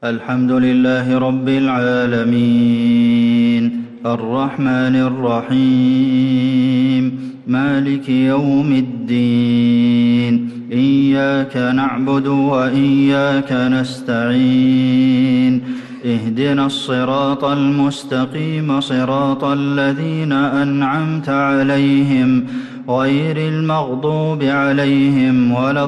الحمد لله رب العالمين الرحمن الرحيم مالك يوم الدين إياك نعبد وإياك نستعين اهدنا الصراط المستقيم صراط الذين أنعمت عليهم غير المغضوب عليهم ولا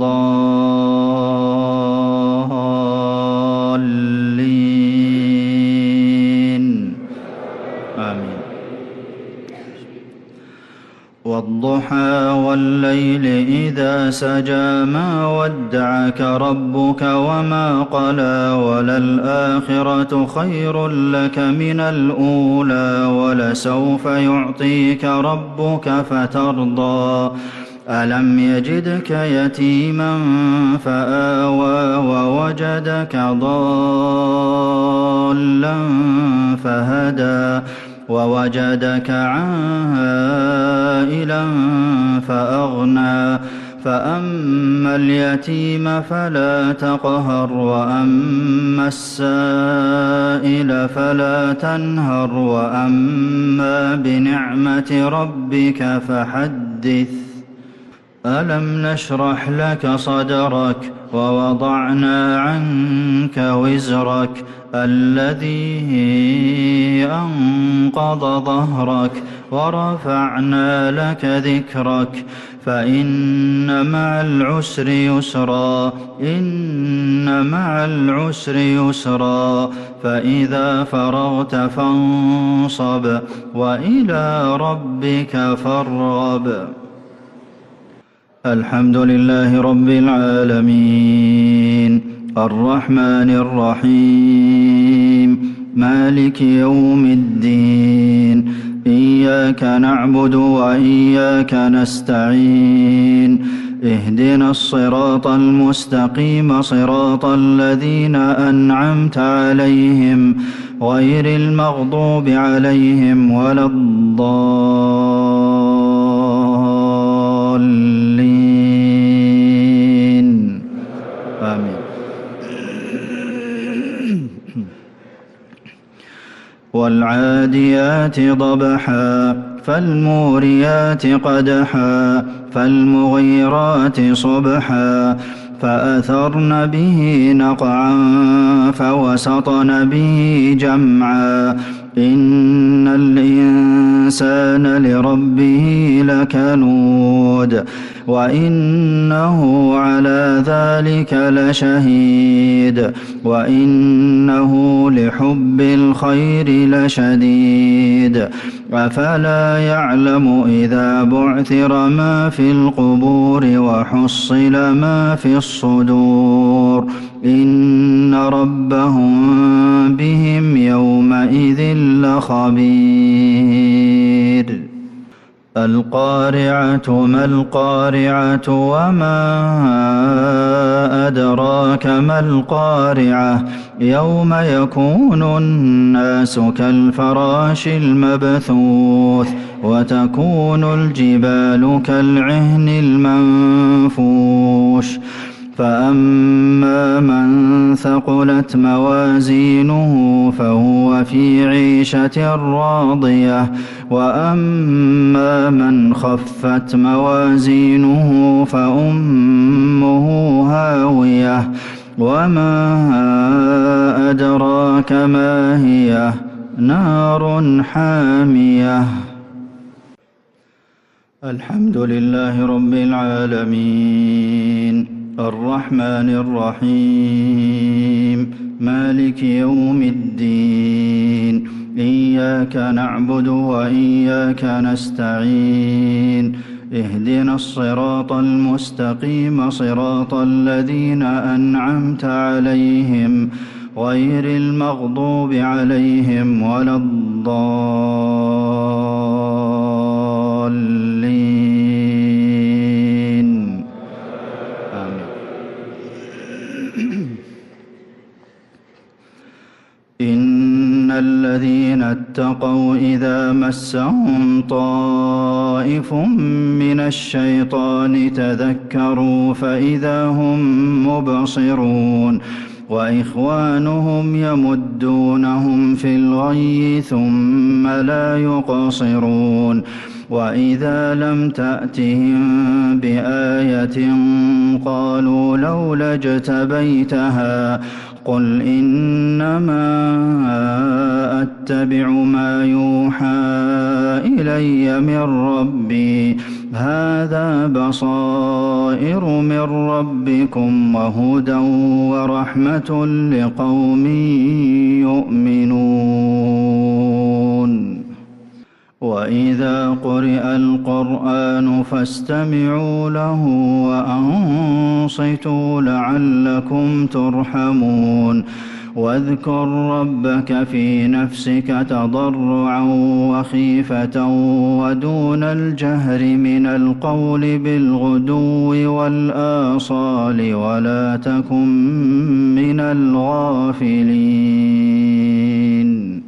الضالين آمين. والضحى والليل إذا سجى ما ودعك ربك وما قلى وللآخرة خير لك من الأولى ولسوف يعطيك ربك فترضى ألم يجدك يتيما فآوى ووجدك ضالا فهدى ووجدك عائلا فأغنى فأما اليتيم فلا تقهر وأما السائل فلا تنهر وأما بنعمة ربك فحدث ألم نشرح لك صدرك ووضعنا عنك وزرك الذي أنقض ظهرك ورفعنا لك ذكرك فإن مع العسر يسرا إن مع العسر يسرا فإذا فرغت فانصب وإلى ربك فارغب. الحمد لله رب العالمين الرحمن الرحيم مالك يوم الدين إياك نعبد وإياك نستعين اهدنا الصراط المستقيم صراط الذين أنعمت عليهم غير المغضوب عليهم ولا الضالين آمين. والعاديات ضبحا فالموريات قدحا فالمغيرات صبحا فأثرن به نقعا فوسطن به جمعا إن الإنسان لربه لكنود وإنه على ذلك لشهيد وإنه لحب الخير لشديد أفلا يعلم إذا بعثر ما في القبور وحصل ما في الصدور إن ربهم بهم يومئذ لخبير. القارعة ما القارعة وما أدراك ما القارعة يوم يكون الناس كالفراش المبثوث وتكون الجبال كالعهن المنفوش فأما من ثقلت موازينه فهو في عيشة راضية وأما من خفت موازينه فأمه هاوية وما أدراك ما هي نار حامية. الحمد لله رب العالمين الرحمن الرحيم مالك يوم الدين إياك نعبد وإياك نستعين اهدنا الصراط المستقيم صراط الذين أنعمت عليهم غير المغضوب عليهم ولا الضالين آمين. إن الذين اتقوا إذا مسهم طائف من الشيطان تذكروا فإذا هم مبصرون وإخوانهم يمدونهم في الغي ثم لا يقصرون وإذا لم تأتهم بآية قالوا لولا اجتبيتها قل إنما أتبع ما يوحى إلي من ربي هذا بصائر من ربكم وهدى ورحمة لقوم يؤمنون وإذا قرئ القرآن فاستمعوا له وأنصتوا لعلكم ترحمون واذكر ربك في نفسك تضرعا وخيفة ودون الجهر من القول بالغدو والآصال ولا تكن من الغافلين.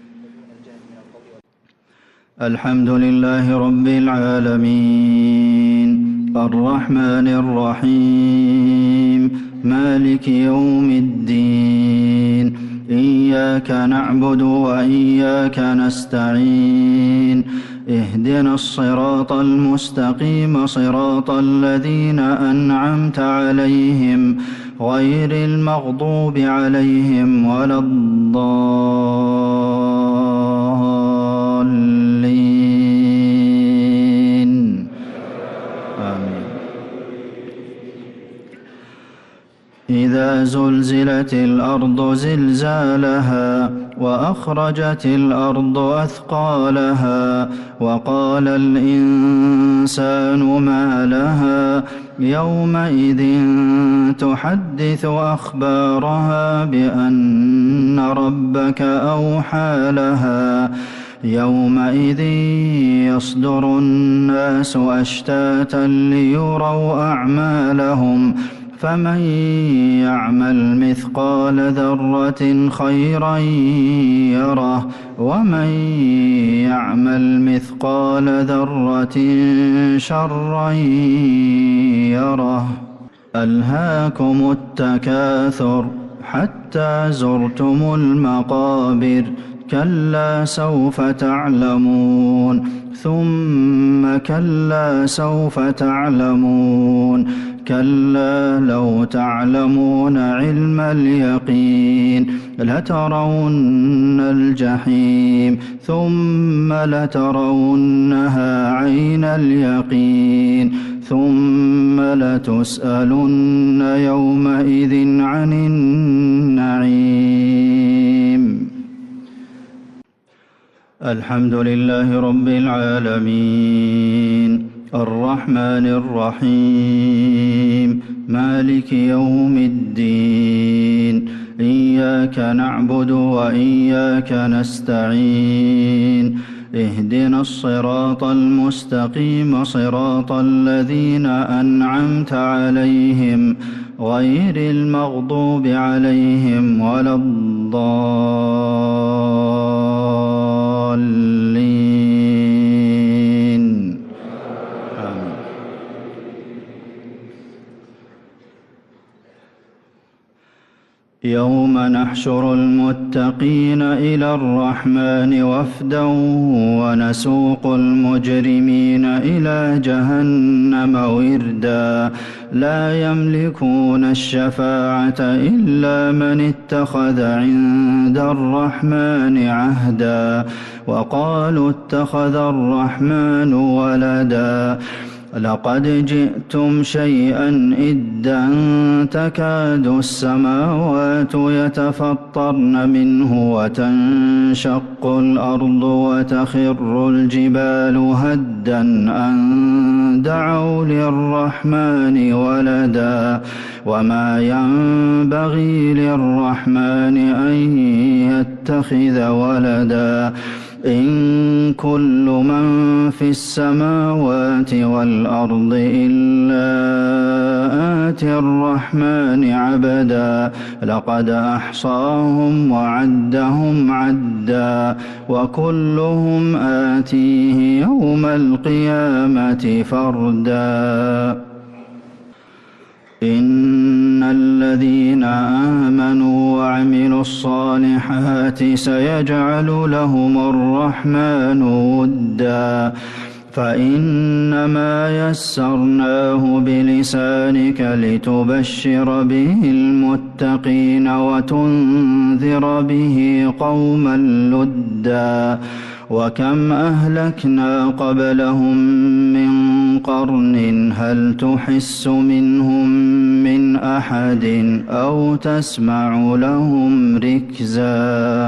الحمد لله رب العالمين الرحمن الرحيم مالك يوم الدين إياك نعبد وإياك نستعين اهدنا الصراط المستقيم صراط الذين أنعمت عليهم غير المغضوب عليهم ولا الضالين آمين. إذا زلزلت الأرض زلزالها وأخرجت الأرض أثقالها وقال الإنسان ما لها يومئذ تحدث أخبارها بأن ربك أوحى لها يومئذ يصدر الناس أشتاتا ليروا أعمالهم فمن يعمل مثقال ذرة خيرا يره ومن يعمل مثقال ذرة شرا يره. ألهاكم التكاثر حتى زرتم المقابر كلا سوف تعلمون ثم كلا سوف تعلمون كلا لو تعلمون علم اليقين لترون الجحيم ثم لترونها عين اليقين ثم لتسألن يومئذ عن النعيم. الحمد لله رب العالمين الرحمن الرحيم مالك يوم الدين إياك نعبد وإياك نستعين اهدنا الصراط المستقيم صراط الذين أنعمت عليهم غير المغضوب عليهم ولا الضالين آمين. يوم نحشر المتقين إلى الرحمن وفدا ونسوق المجرمين إلى جهنم وردا لا يملكون الشفاعة إلا من اتخذ عند الرحمن عهدا وقالوا اتخذ الرحمن ولدا لقد جئتم شيئا إدا تكاد السماوات يتفطرن منه وتنشق الأرض وتخر الجبال هدا أن دعوا للرحمن ولدا وما ينبغي للرحمن أن يتخذ ولدا إن كل من في السماوات والأرض إلا آتي الرحمن عبدا لقد أحصاهم وعدهم عدا وكلهم آتيه يوم القيامة فردا. إن الذين آمنوا وعملوا الصالحات سيجعل لهم الرحمن ودا فإنما يسرناه بلسانك لتبشر به المتقين وتنذر به قوما لدا وكم أهلكنا قبلهم من قرن هل تحس منهم من أحد أو تسمع لهم ركزا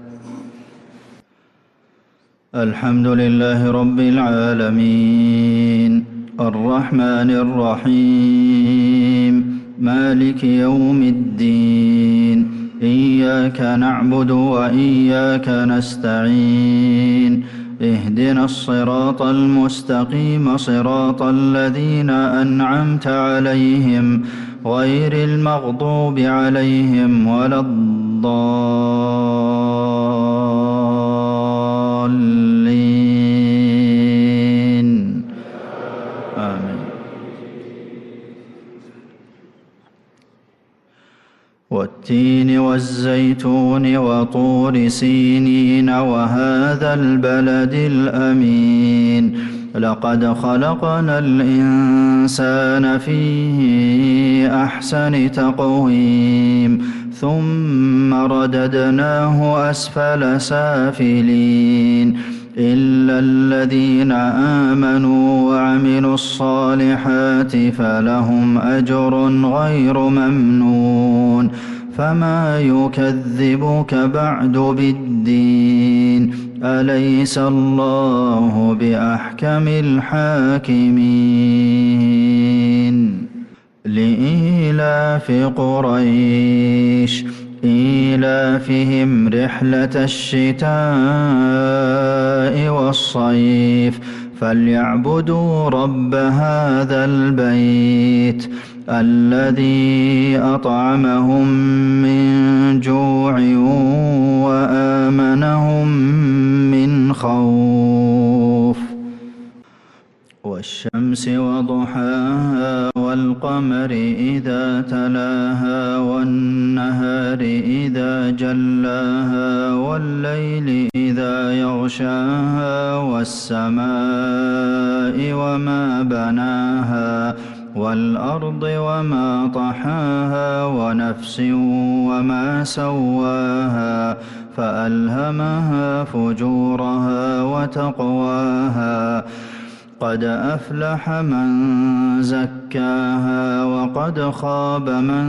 الحمد لله رب العالمين الرحمن الرحيم مالك يوم الدين إياك نعبد وإياك نستعين اهدنا الصراط المستقيم صراط الذين أنعمت عليهم غير المغضوب عليهم ولا الضالين آمين والتين والزيتون وطور سينين وهذا البلد الأمين لقد خلقنا الإنسان في أحسن تقويم ثم رددناه أسفل سافلين إلا الذين آمنوا وعملوا الصالحات فلهم أجر غير ممنون فما يكذبك بعد بالدين أليس الله بأحكم الحاكمين لإيلاف قريش إيلافهم رحلة الشتاء والصيف فليعبدوا رب هذا البيت الذي أطعمهم من جوع وآمنهم من خوف والشمس وضحاها والقمر إذا تلاها والنهار إذا جلاها والليل إذا يغشاها والسماء وما بناها والأرض وما طحاها ونفس وما سواها فألهمها فجورها وتقواها قد أفلح من زكاها وقد خاب من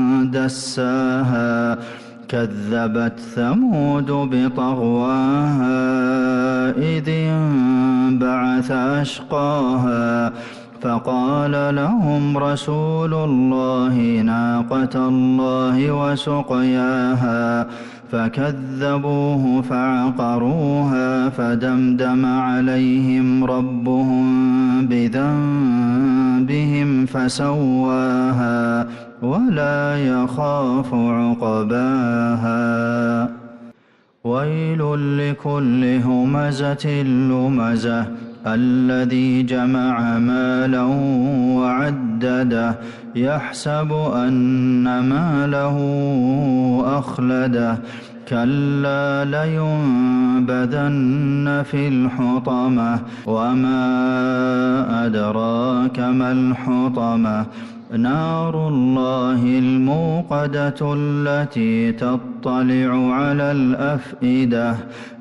دساها كذبت ثمود بطغواها إذ انبعث أشقاها فقال لهم رسول الله ناقة الله وسقياها فكذبوه فعقروها فدمدم عليهم ربهم بذنبهم فسواها ولا يخاف عقباها ويل لكل همزة لمزة الذي جمع مالا وعدده يحسب أن ماله أخلده كلا لينبذن في الحطمة وما أدراك ما الحطمة نار الله الموقدة التي تطلع على الأفئدة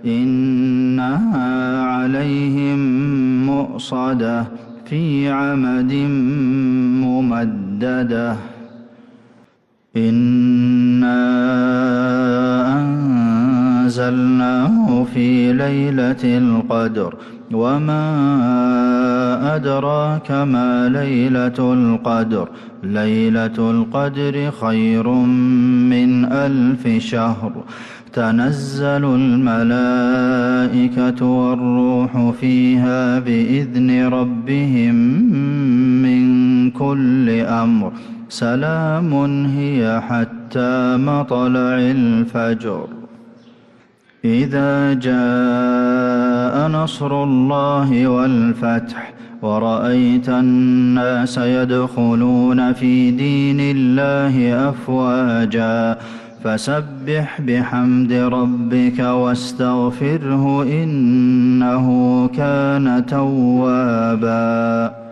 إنها عليهم مؤصدة في عمد ممددة إنا أنزلناه في ليلة القدر وما أدراك ما ليلة القدر ليلة القدر خير من 1000 شهر تنزل الملائكة والروح فيها بإذن ربهم من كل أمر سلام هي حتى مطلع الفجر إذا جاء نصر الله والفتح ورأيت الناس يدخلون في دين الله أفواجا فسبح بحمد ربك واستغفره إنه كان توابا